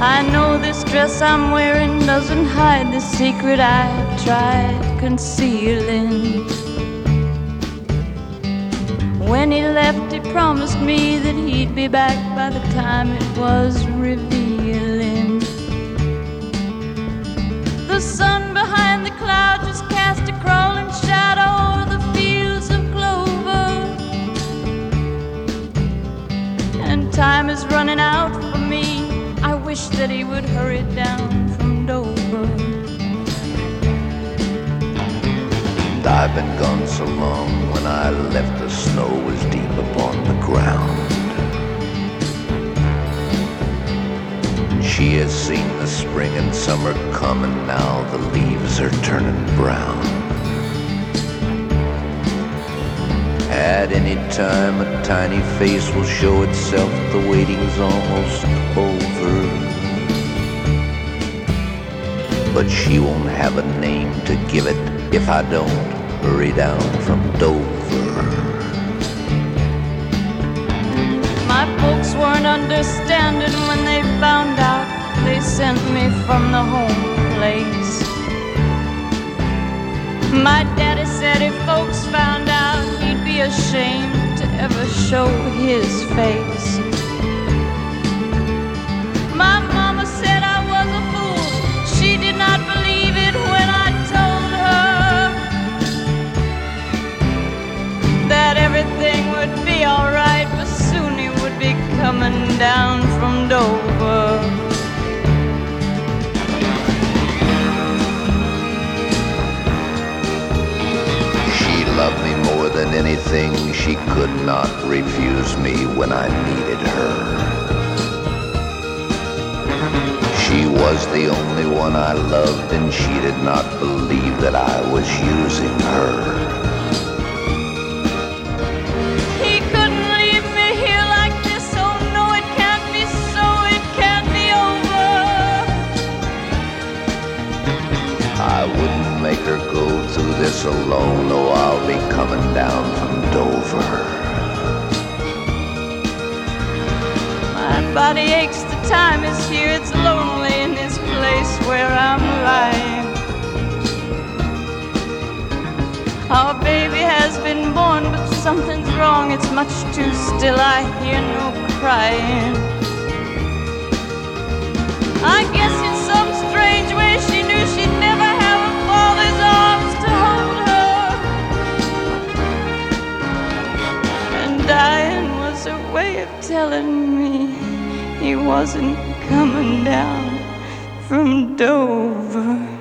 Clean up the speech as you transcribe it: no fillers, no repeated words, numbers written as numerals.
I know this dress I'm wearing doesn't hide the secret I tried concealing. When he left, he promised me that he'd be back by the time it was revealing. The sun behind the cloud just cast a crawling shadow over the fields of clover, and time is running out for me. I wish that he would hurry down from Dover. And I've been gone so long, when I left the snow was deep upon the ground. She has seen the spring and summer come, and now the leaves are turning brown. At any time a tiny face will show itself, the waiting's almost over. But she won't have a name to give it if I don't hurry down from Dover. My folks weren't understanding when they found out. They sent me from the home place. My daddy said if folks found out, he'd be ashamed to ever show his face. My mama said I was a fool. She did not believe it when I told her that everything would be alright, but soon he would be coming down from Dover. She loved me more than anything. She could not refuse me when I needed her. She was the only one I loved, and she did not believe that I was using her. He couldn't leave me here like this. Oh no, it can't be so. It can't be over. I wouldn't make her go through this alone. Oh, I'll be coming down from Dover. My body aches, the time is here. It's lonely in this place where I'm lying. Our baby has been born, but something's wrong. It's much too still. I hear no crying. I guess in some strange way she knew she'd never have a father's arms to hold her. And dying was her way of telling me he wasn't coming down from Dover.